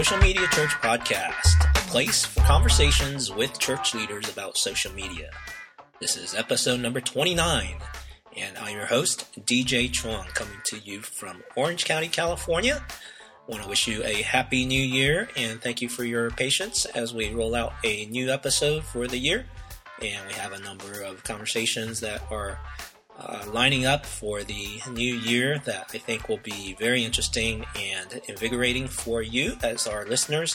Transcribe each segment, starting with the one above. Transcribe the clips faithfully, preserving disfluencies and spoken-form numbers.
Social Media Church Podcast, a place for conversations with church leaders about social media. This is episode number twenty-nine, and I'm your host, D J Chuang, coming to you from Orange County, California. I want to wish you a happy new year, and thank you for your patience as we roll out a new episode for the year. And we have a number of conversations that are Uh, lining up for the new year that I think will be very interesting and invigorating for you as our listeners.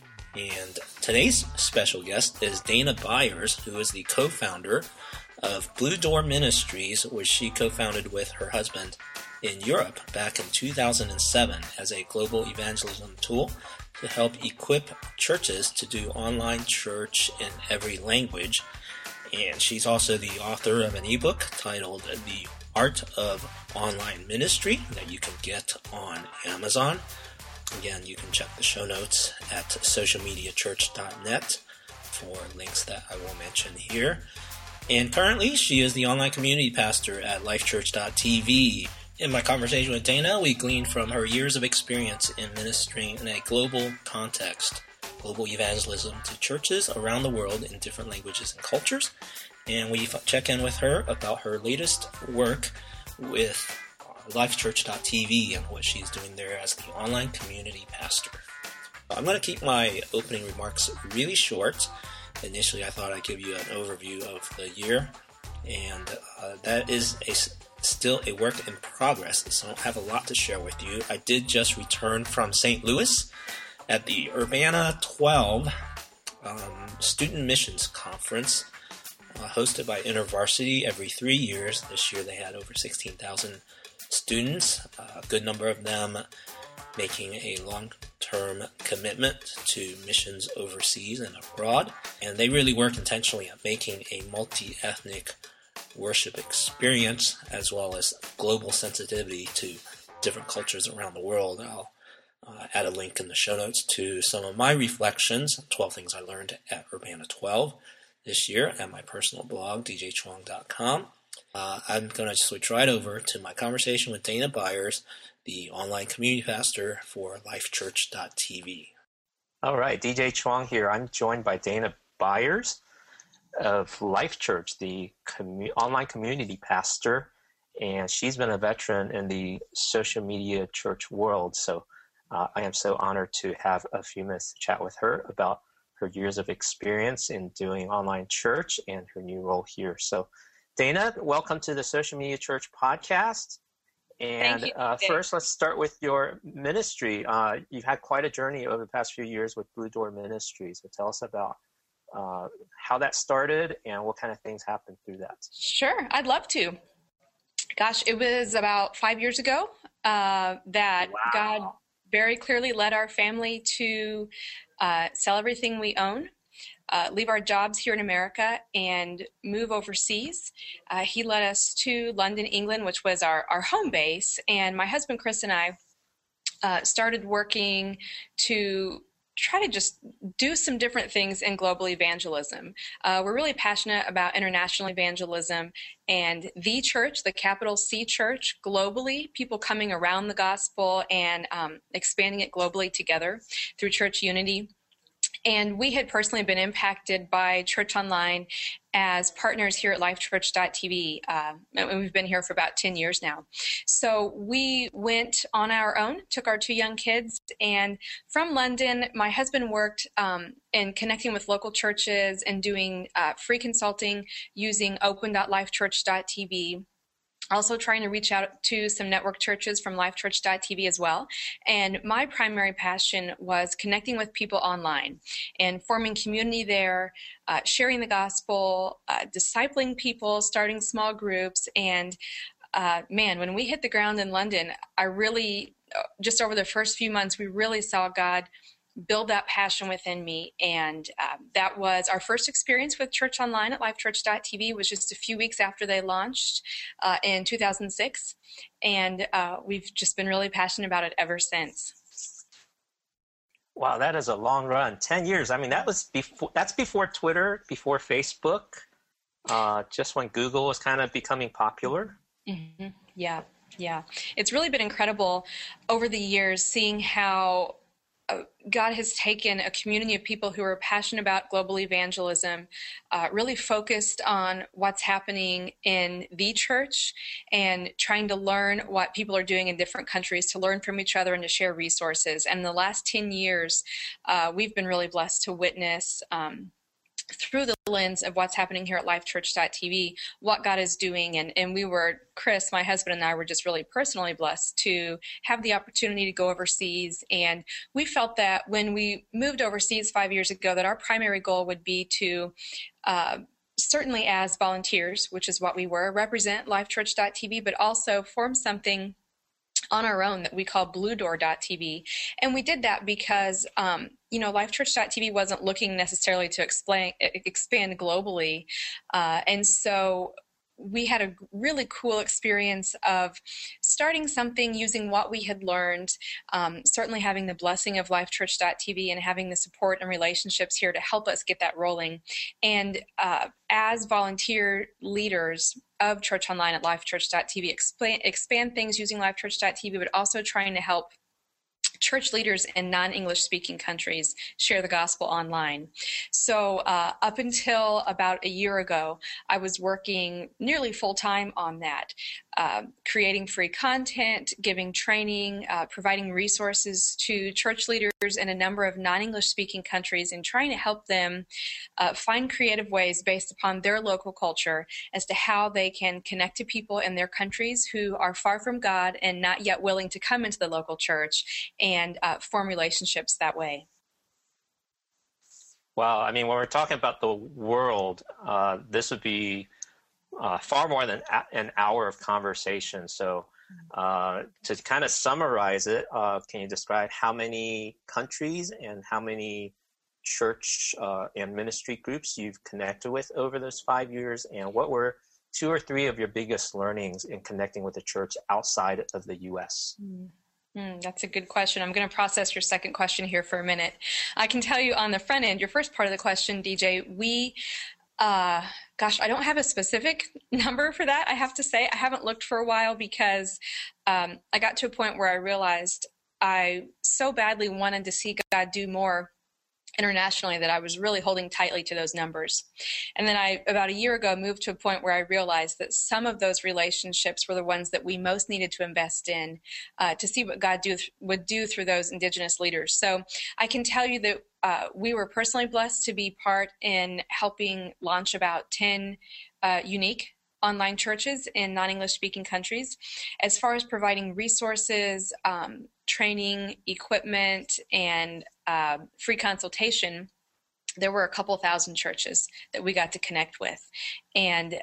And today's special guest is Dana Byers, who is the co-founder of Blue Door Ministries, which she co-founded with her husband in Europe back in two thousand seven as a global evangelism tool to help equip churches to do online church in every language. And she's also the author of an ebook titled The Art of Online Ministry that you can get on Amazon. Again, you can check the show notes at social media church dot net for links that I will mention here. And currently, she is the online community pastor at life church dot t v. In my conversation with Dana, we gleaned from her years of experience in ministering in a global context, global evangelism to churches around the world in different languages and cultures. And we check in with her about her latest work with life church dot t v and what she's doing there as the online community pastor. I'm going to keep my opening remarks really short. Initially, I thought I'd give you an overview of the year, and uh, that is a, still a work in progress, so I don't have a lot to share with you. I did just return from Saint Louis at the Urbana twelve um, Student Missions Conference, uh, hosted by InterVarsity every three years. This year they had over sixteen thousand students, uh, a good number of them making a long-term commitment to missions overseas and abroad. And they really work intentionally at making a multi-ethnic worship experience, as well as global sensitivity to different cultures around the world. I'll Uh, add a link in the show notes to some of my reflections, twelve things I learned at Urbana twelve this year at my personal blog, d j chuang dot com. Uh, I'm going to switch right over to my conversation with Dana Byers, the online community pastor for life church dot t v. All right, D J Chuang here. I'm joined by Dana Byers of Life Church, the commu- online community pastor, and she's been a veteran in the social media church world, so Uh, I am so honored to have a few minutes to chat with her about her years of experience in doing online church and her new role here. So, Dana, welcome to the Social Media Church podcast. And Thank you. Uh, first, let's start with your ministry. Uh, you've had quite a journey over the past few years with Blue Door Ministries. So tell us about uh, how that started and what kind of things happened through that. Sure, I'd love to. Gosh, it was about five years ago uh, that Wow. God very clearly led our family to uh, sell everything we own, uh, leave our jobs here in America, and move overseas. Uh, he led us to London, England, which was our, our home base. And my husband, Chris, and I uh, started working to try to just do some different things in global evangelism. Uh, we're really passionate about international evangelism and the church, the capital C church, globally, people coming around the gospel and um, expanding it globally together through church unity. And we had personally been impacted by Church Online as partners here at life church dot t v. Uh, and we've been here for about ten years now. So we went on our own, took our two young kids, and from London, my husband worked um, in connecting with local churches and doing uh, free consulting using open dot life church dot t v. Also trying to reach out to some network churches from life church dot t v as well. And my primary passion was connecting with people online and forming community there, uh, sharing the gospel, uh, discipling people, starting small groups. And uh, man, when we hit the ground in London, I really, just over the first few months, we really saw God build that passion within me. And uh, that was our first experience with Church Online at life church dot t v. Was just a few weeks after they launched uh, in two thousand six. And uh, we've just been really passionate about it ever since. Wow, that is a long run. ten years. I mean, that was before, that's before Twitter, before Facebook, uh, just when Google was kind of becoming popular. Mm-hmm. Yeah, yeah. It's really been incredible over the years seeing how uh, God has taken a community of people who are passionate about global evangelism, uh, really focused on what's happening in the church and trying to learn what people are doing in different countries, to learn from each other and to share resources. And in the last ten years, uh, we've been really blessed to witness um, through the lens of what's happening here at life church dot t v, what God is doing. And, and we were, Chris, my husband, and I were just really personally blessed to have the opportunity to go overseas. And we felt that when we moved overseas five years ago, that our primary goal would be to uh, certainly as volunteers, which is what we were, represent life church dot t v, but also form something on our own that we call blue door dot t v. And we did that because, um, you know, life church dot t v wasn't looking necessarily to explain, expand globally. Uh, and so we had a really cool experience of starting something using what we had learned, um, certainly having the blessing of life church dot t v and having the support and relationships here to help us get that rolling. And uh, as volunteer leaders of Church Online at life church dot t v, expand, expand things using life church dot t v, but also trying to help church leaders in non-English speaking countries share the gospel online. So uh, up until about a year ago, I was working nearly full-time on that, uh, creating free content, giving training, uh, providing resources to church leaders in a number of non-English speaking countries, and trying to help them uh, find creative ways based upon their local culture as to how they can connect to people in their countries who are far from God and not yet willing to come into the local church, and uh, form relationships that way. Wow. I mean, when we're talking about the world, uh, this would be uh, far more than a- an hour of conversation. So uh, to kind of summarize it, uh, can you describe how many countries and how many church uh, and ministry groups you've connected with over those five years? And what were two or three of your biggest learnings in connecting with the church outside of the U S? Mm. Mm, that's a good question. I'm going to process your second question here for a minute. I can tell you on the front end, your first part of the question, D J, we, uh, gosh, I don't have a specific number for that. I have to say, I haven't looked for a while because um, I got to a point where I realized I so badly wanted to see God do more internationally that I was really holding tightly to those numbers. And then I, about a year ago, moved to a point where I realized that some of those relationships were the ones that we most needed to invest in uh, to see what God do, would do through those indigenous leaders. So I can tell you that uh, we were personally blessed to be part in helping launch about ten uh, unique online churches in non-English speaking countries. As far as providing resources, um, training, equipment, and uh, free consultation, there were a couple thousand churches that we got to connect with. And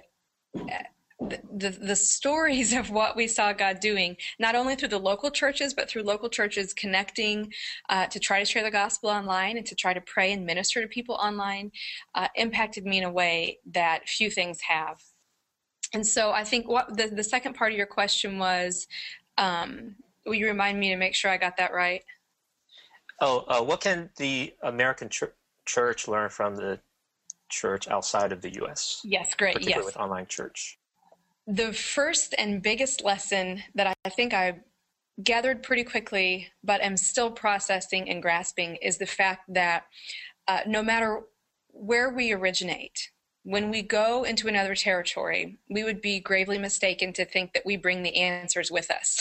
the, the, the stories of what we saw God doing, not only through the local churches, but through local churches connecting uh, to try to share the gospel online and to try to pray and minister to people online, uh, impacted me in a way that few things have. And so I think what the, the second part of your question was, um, will you remind me to make sure I got that right? Oh, uh, what can the American ch- church learn from the church outside of the U S? Yes, great. Particularly Yes. with online church. The first and biggest lesson that I think I gathered pretty quickly, but am still processing and grasping, is the fact that uh, no matter where we originate, when we go into another territory, we would be gravely mistaken to think that we bring the answers with us.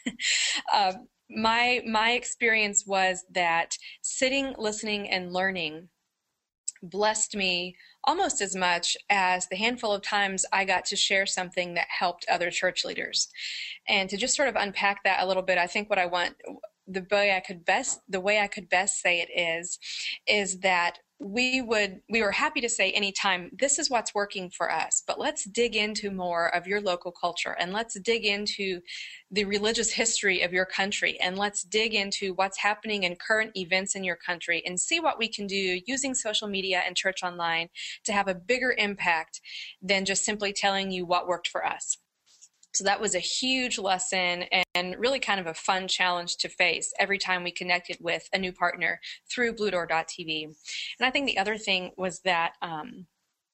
uh, my my experience was that sitting, listening, and learning blessed me almost as much as the handful of times I got to share something that helped other church leaders. And to just sort of unpack that a little bit, I think what I want, the way I could best, the way I could best say it is, is that we would, we were happy to say anytime, this is what's working for us, but let's dig into more of your local culture, and let's dig into the religious history of your country, and let's dig into what's happening in current events in your country, and see what we can do using social media and church online to have a bigger impact than just simply telling you what worked for us. So that was a huge lesson and really kind of a fun challenge to face every time we connected with a new partner through blue door dot t v. And I think the other thing was that, um,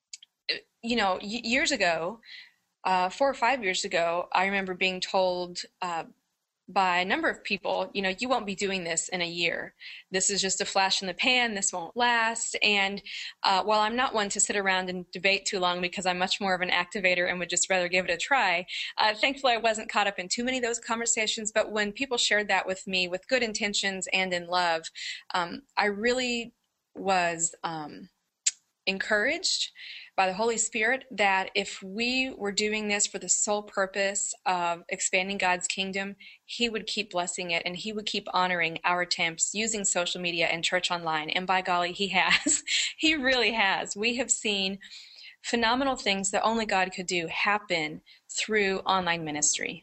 you know, years ago, uh, four or five years ago, I remember being told uh, by a number of people, you know, you won't be doing this in a year. This is just a flash in the pan. This won't last. And uh, while I'm not one to sit around and debate too long because I'm much more of an activator and would just rather give it a try, uh, thankfully I wasn't caught up in too many of those conversations. But when people shared that with me with good intentions and in love, um, I really was um, encouraged by the Holy Spirit that if we were doing this for the sole purpose of expanding God's kingdom, he would keep blessing it and he would keep honoring our attempts using social media and church online. And by golly, he has. He really has. We have seen phenomenal things that only God could do happen through online ministry.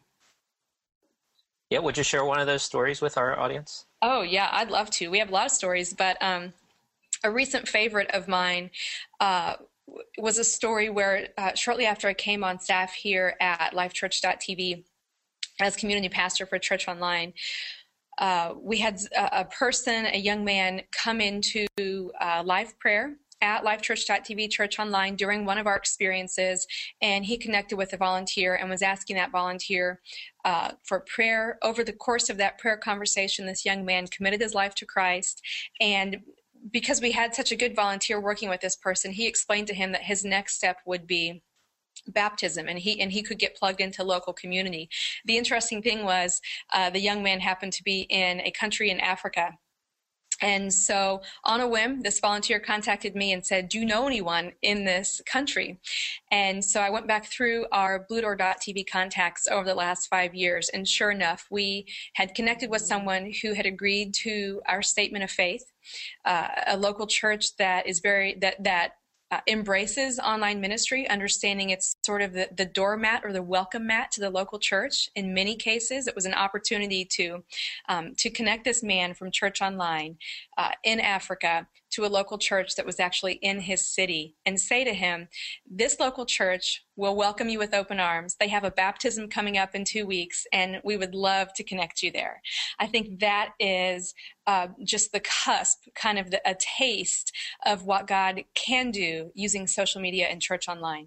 Yeah, would you share one of those stories with our audience? Oh, yeah, I'd love to. We have a lot of stories, but um, a recent favorite of mine uh, was a story where uh, shortly after I came on staff here at life church dot t v as community pastor for Church Online, uh, we had a, a person, a young man, come into uh, live prayer at life church dot t v Church Online during one of our experiences, and he connected with a volunteer and was asking that volunteer uh, for prayer. Over the course of that prayer conversation, this young man committed his life to Christ, and because we had such a good volunteer working with this person, he explained to him that his next step would be baptism, and he and he could get plugged into local community. The interesting thing was uh, the young man happened to be in a country in Africa. And so on a whim, this volunteer contacted me and said, do you know anyone in this country? And so I went back through our blue door dot t v contacts over the last five years. And sure enough, we had connected with someone who had agreed to our statement of faith, uh, a local church that is very, that, that Uh, embraces online ministry, understanding it's sort of the, the doormat or the welcome mat to the local church. In many cases, it was an opportunity to um, to connect this man from Church Online uh, in Africa to a local church that was actually in his city, and say to him, this local church will welcome you with open arms. They have a baptism coming up in two weeks, and we would love to connect you there. I think that is uh, just the cusp, kind of the, a taste of what God can do using social media and Church Online.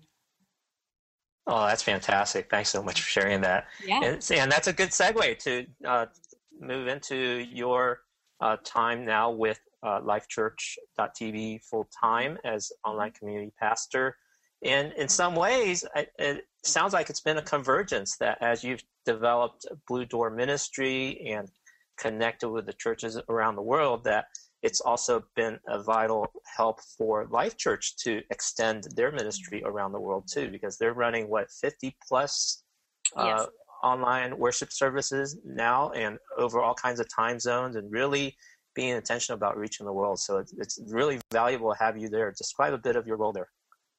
Oh, that's fantastic. Thanks so much for sharing that. Yeah. And, and that's a good segue to uh, move into your uh, time now with uh, life church dot t v full-time as online community pastor. And in some ways, it sounds like it's been a convergence that as you've developed Blue Door ministry and connected with the churches around the world, that it's also been a vital help for Life Church to extend their ministry around the world too, because they're running, what, fifty plus uh, yes. online worship services now and over all kinds of time zones, and really being intentional about reaching the world. So it's, it's really valuable to have you there. Describe a bit of your role there.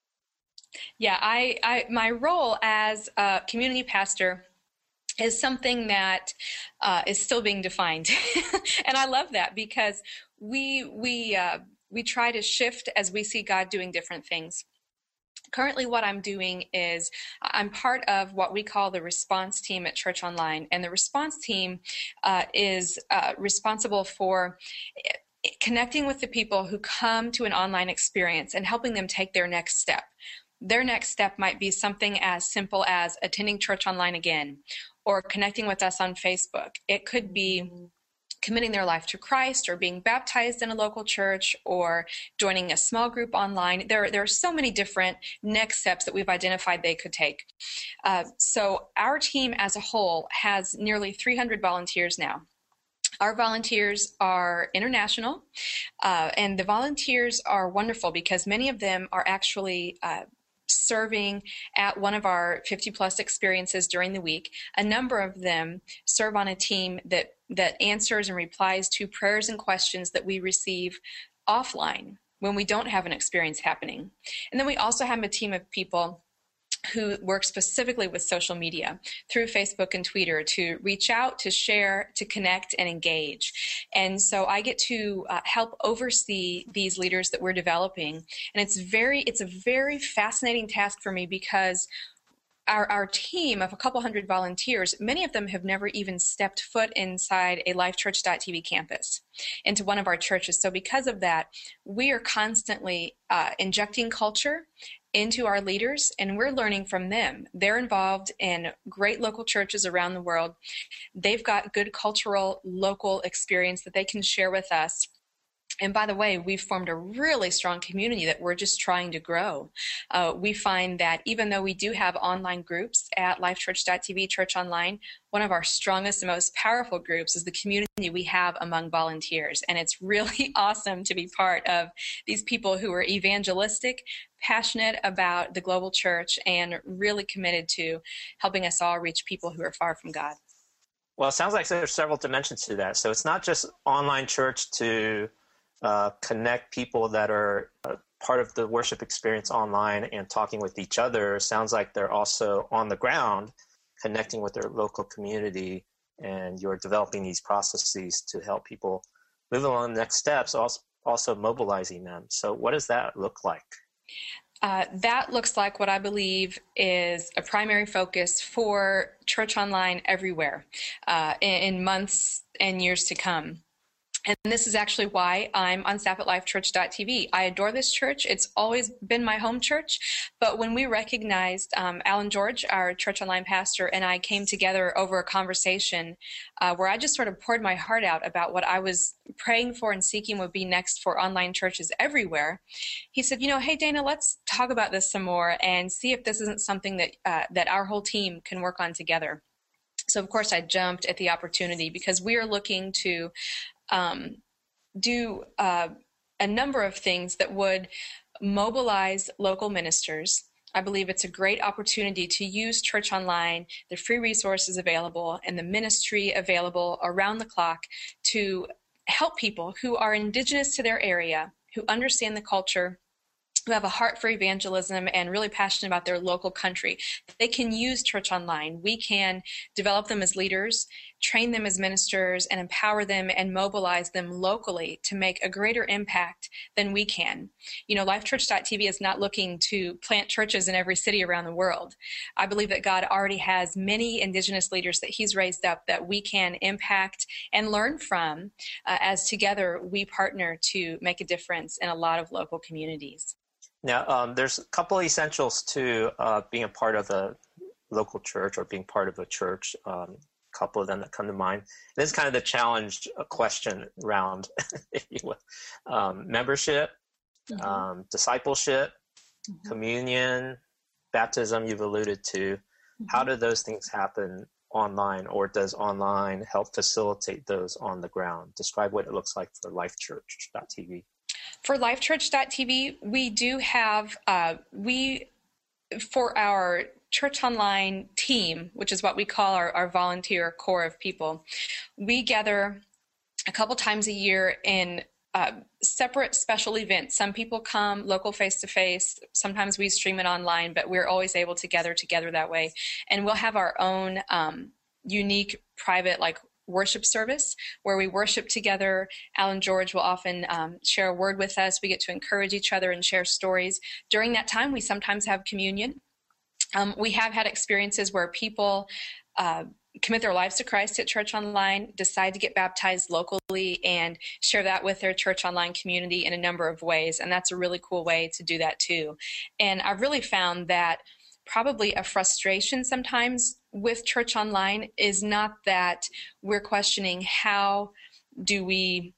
Yeah, I, I my role as a community pastor is something that uh, is still being defined. And I love that because we we uh, we try to shift as we see God doing different things. Currently, what I'm doing is I'm part of what we call the response team at Church Online. And the response team uh, is uh, responsible for connecting with the people who come to an online experience and helping them take their next step. Their next step might be something as simple as attending Church Online again, or connecting with us on Facebook. It could be committing their life to Christ, or being baptized in a local church, or joining a small group online. There, there are so many different next steps that we've identified they could take. Uh, so our team as a whole has nearly three hundred volunteers now. Our volunteers are international, uh, and the volunteers are wonderful because many of them are actually uh, serving at one of our fifty plus experiences during the week. A number of them serve on a team that, that answers and replies to prayers and questions that we receive offline when we don't have an experience happening. And then we also have a team of people who work specifically with social media through Facebook and Twitter to reach out, to share, to connect, and engage. And so I get to uh, help oversee these leaders that we're developing. And it's very, it's a very fascinating task for me because Our, our team of a couple hundred volunteers, many of them have never even stepped foot inside a life church dot t v campus, into one of our churches. So because of that, we are constantly uh, injecting culture into our leaders, and we're learning from them. They're involved in great local churches around the world. They've got good cultural local experience that they can share with us. And by the way, we've formed a really strong community that we're just trying to grow. Uh, we find that even though we do have online groups at lifechurch dot t v, Church Online, one of our strongest and most powerful groups is the community we have among volunteers. And it's really awesome to be part of these people who are evangelistic, passionate about the global church, and really committed to helping us all reach people who are far from God. Well, it sounds like there's several dimensions to that. So it's not just online church to Uh, connect people that are uh, part of the worship experience online and talking with each other. Sounds like they're also on the ground connecting with their local community, and you're developing these processes to help people move along the next steps, also, also mobilizing them. So what does that look like? Uh, that looks like what I believe is a primary focus for Church Online everywhere uh, in, in months and years to come. And this is actually why I'm on staff at lifechurch dot t v. I adore this church. It's always been my home church. But when we recognized, um, Alan George, our Church Online pastor, and I came together over a conversation uh, where I just sort of poured my heart out about what I was praying for and seeking would be next for online churches everywhere. He said, you know, hey, Dana, let's talk about this some more and see if this isn't something that uh, that our whole team can work on together. So, of course, I jumped at the opportunity because we are looking to Um, do uh, a number of things that would mobilize local ministers. I believe it's a great opportunity to use Church Online, the free resources available, and the ministry available around the clock to help people who are indigenous to their area, who understand the culture, who have a heart for evangelism and really passionate about their local country. They can use Church Online. We can develop them as leaders, train them as ministers, and empower them and mobilize them locally to make a greater impact than we can. You know, lifechurch dot t v is not looking to plant churches in every city around the world. I believe that God already has many indigenous leaders that he's raised up that we can impact and learn from uh, as together we partner to make a difference in a lot of local communities. Now, um, there's a couple of essentials to uh, being a part of a local church or being part of a church. Um, a couple of them that come to mind. This is kind of the challenge question round, if you will. Um, membership, mm-hmm. um, discipleship, mm-hmm. communion, baptism you've alluded to. Mm-hmm. How do those things happen online, or does online help facilitate those on the ground? Describe what it looks like for lifechurch dot t v. For lifechurch dot t v, we do have, uh, we, for our Church Online team, which is what we call our, our volunteer core of people, we gather a couple times a year in uh, separate special events. Some people come local face-to-face. Sometimes we stream it online, but we're always able to gather together that way. And we'll have our own um, unique private, like, worship service where we worship together. Alan George will often um, share a word with us. We get to encourage each other and share stories. During that time, we sometimes have communion. Um, we have had experiences where people uh, commit their lives to Christ at Church Online, decide to get baptized locally, and share that with their Church Online community in a number of ways. And that's a really cool way to do that too. And I've really found that probably a frustration sometimes with Church Online is not that we're questioning how do we,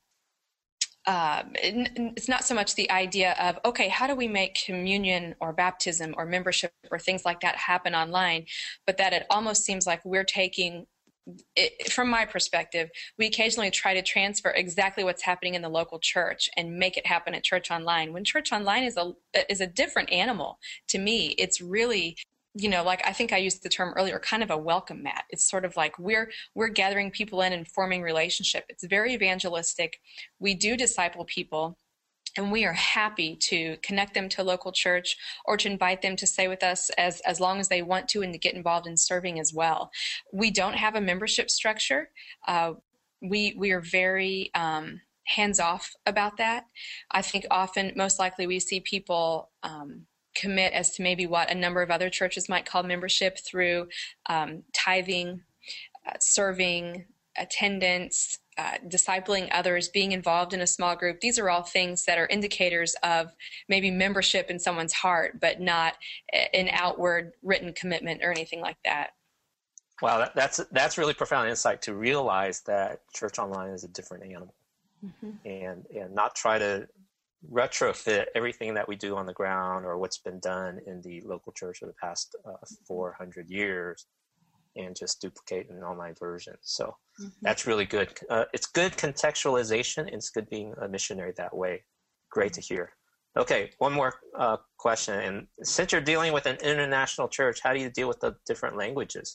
uh, it's not so much the idea of, okay, how do we make communion or baptism or membership or things like that happen online, but that it almost seems like we're taking, it, from my perspective, we occasionally try to transfer exactly what's happening in the local church and make it happen at Church Online. When Church Online is a is a different animal to me. It's really, you know, like I think I used the term earlier, kind of a welcome mat. It's sort of like we're we're gathering people in and forming relationship. It's very evangelistic. We do disciple people, and we are happy to connect them to a local church or to invite them to stay with us as, as long as they want to and to get involved in serving as well. We don't have a membership structure. Uh, we we are very um, hands-off about that. I think often, most likely, we see people um, commit as to maybe what a number of other churches might call membership through um, tithing, uh, serving, attendance, uh, discipling others, being involved in a small group. These are all things that are indicators of maybe membership in someone's heart, but not an outward written commitment or anything like that. Wow, that, that's that's really profound insight to realize that church online is a different animal, mm-hmm. and and not try to retrofit everything that we do on the ground or what's been done in the local church for the past uh, four hundred years and just duplicate an online version. So mm-hmm. that's really good. Uh, it's good contextualization, and it's good being a missionary that way. Great to hear. Okay, one more uh, question. And since you're dealing with an international church, how do you deal with the different languages?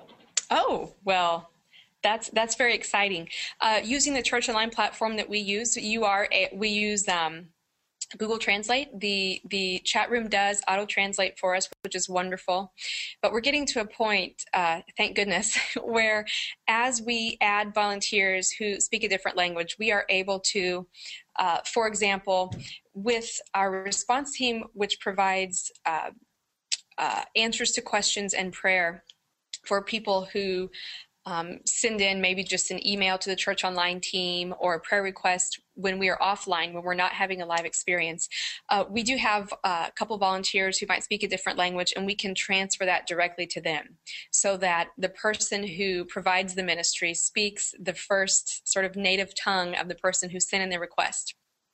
Oh, well, that's that's very exciting. Uh, using the Church Online platform that we use, you are a, we use um, Google Translate. The the chat room does auto translate for us, which is wonderful. But we're getting to a point, uh, thank goodness, where as we add volunteers who speak a different language, we are able to, uh, for example, with our response team, which provides uh, uh, answers to questions and prayer for people who um, send in maybe just an email to the Church Online team or a prayer request when we are offline, when we're not having a live experience. Uh, we do have uh, a couple volunteers who might speak a different language, and we can transfer that directly to them so that the person who provides the ministry speaks the first sort of native tongue of the person who sent in the request.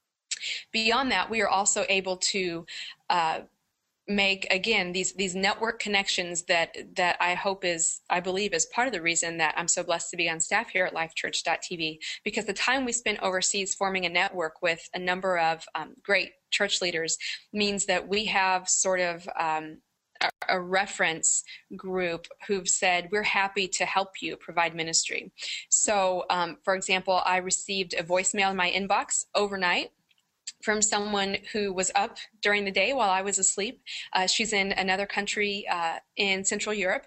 Beyond that, we are also able to uh, make, again, these these network connections that that I hope is, I believe is part of the reason that I'm so blessed to be on staff here at life church dot t v, because the time we spent overseas forming a network with a number of um, great church leaders means that we have sort of um, a, a reference group who've said, we're happy to help you provide ministry. So, um, for example, I received a voicemail in my inbox overnight from someone who was up during the day while I was asleep. Uh, she's in another country uh, in Central Europe.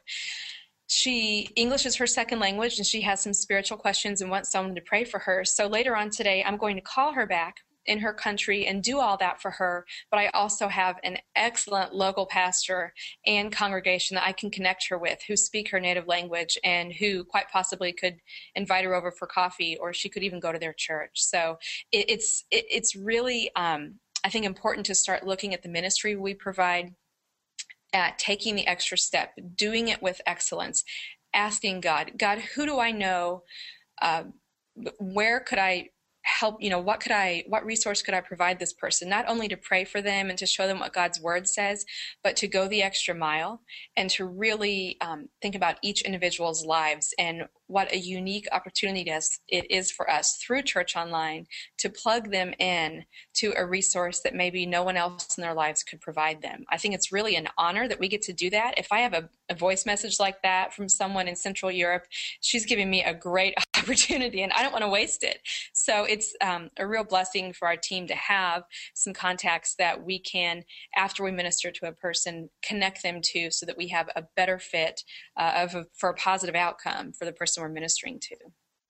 She English is her second language, and she has some spiritual questions and wants someone to pray for her. So later on today, I'm going to call her back in her country and do all that for her. But I also have an excellent local pastor and congregation that I can connect her with who speak her native language and who quite possibly could invite her over for coffee, or she could even go to their church. So it, it's it, it's really, um, I think, important to start looking at the ministry we provide, at taking the extra step, doing it with excellence, asking God, God, who do I know? Uh, where could I help, you know, what could I, what resource could I provide this person, not only to pray for them and to show them what God's word says, but to go the extra mile and to really um, think about each individual's lives and what a unique opportunity it is for us through Church Online to plug them in to a resource that maybe no one else in their lives could provide them. I think it's really an honor that we get to do that. If I have a, a voice message like that from someone in Central Europe, she's giving me a great opportunity, and I don't want to waste it. So it's um, a real blessing for our team to have some contacts that we can, after we minister to a person, connect them to so that we have a better fit uh, of a, for a positive outcome for the person we're ministering to.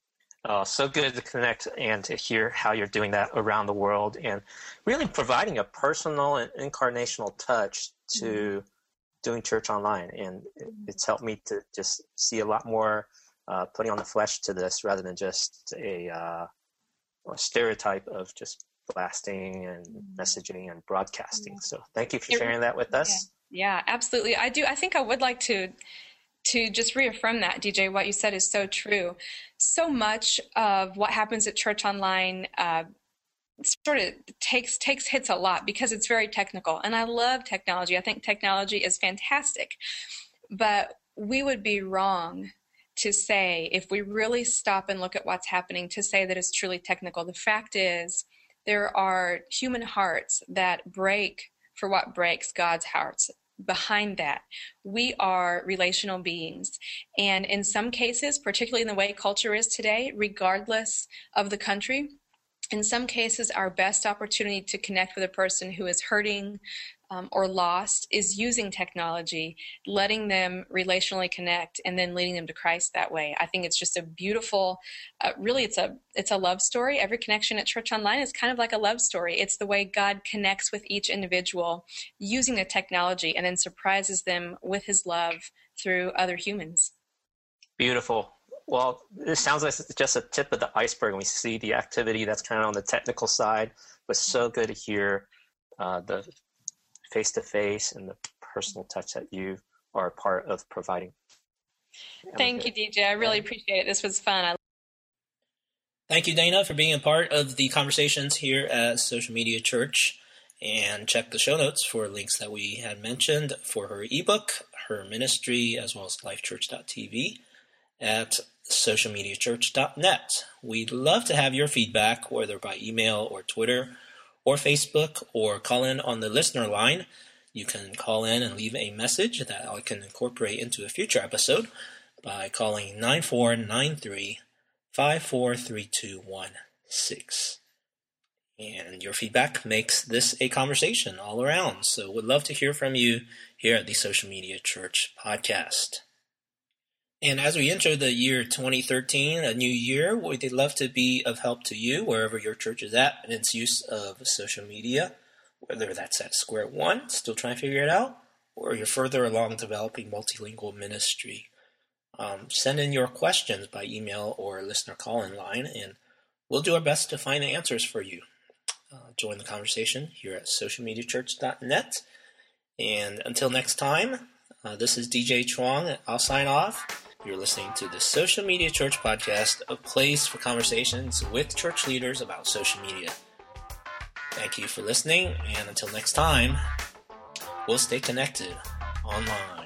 Oh, so good to connect and to hear how you're doing that around the world and really providing a personal and incarnational touch to mm-hmm. doing church online. And it's helped me to just see a lot more uh, putting on the flesh to this rather than just a, uh, a stereotype of just blasting and mm-hmm. messaging and broadcasting. Mm-hmm. So thank you for sharing that with us. Yeah. yeah, absolutely. I do. I think I would like to to just reaffirm that, D J, what you said is so true. So much of what happens at Church Online uh, sort of takes takes hits a lot because it's very technical. And I love technology. I think technology is fantastic. But we would be wrong to say, if we really stop and look at what's happening, to say that it's truly technical. The fact is, there are human hearts that break for what breaks God's hearts. Behind that, we are relational beings. And in some cases, particularly in the way culture is today, regardless of the country, in some cases, our best opportunity to connect with a person who is hurting um, or lost is using technology, letting them relationally connect, and then leading them to Christ that way. I think it's just a beautiful, uh, really, it's a it's a love story. Every connection at Church Online is kind of like a love story. It's the way God connects with each individual using the technology and then surprises them with his love through other humans. Beautiful. Well, it sounds like it's just a tip of the iceberg. We see the activity that's kind of on the technical side, but so good to hear uh, the face-to-face and the personal touch that you are a part of providing. Thank you, D J. I really appreciate it. This was fun. I Thank you, Dana, for being a part of the conversations here at Social Media Church. And check the show notes for links that we had mentioned for her ebook, her ministry, as well as lifechurch dot t v at social media church dot net. We'd love to have your feedback, whether by email or Twitter or Facebook, or call in on the listener line. You can call in and leave a message that I can incorporate into a future episode by calling nine four nine three, five four three two one six. And your feedback makes this a conversation all around. So we'd love to hear from you here at the Social Media Church podcast. And as we enter the year twenty thirteen, a new year, we'd love to be of help to you wherever your church is at in its use of social media, whether that's at square one, still trying to figure it out, or you're further along developing multilingual ministry. Um, send in your questions by email or listener call-in line, and we'll do our best to find the answers for you. Uh, join the conversation here at social media church dot net. And until next time, uh, this is D J Chuang. I'll sign off. You're listening to the Social Media Church podcast, a place for conversations with church leaders about social media. Thank you for listening, and until next time, we'll stay connected online.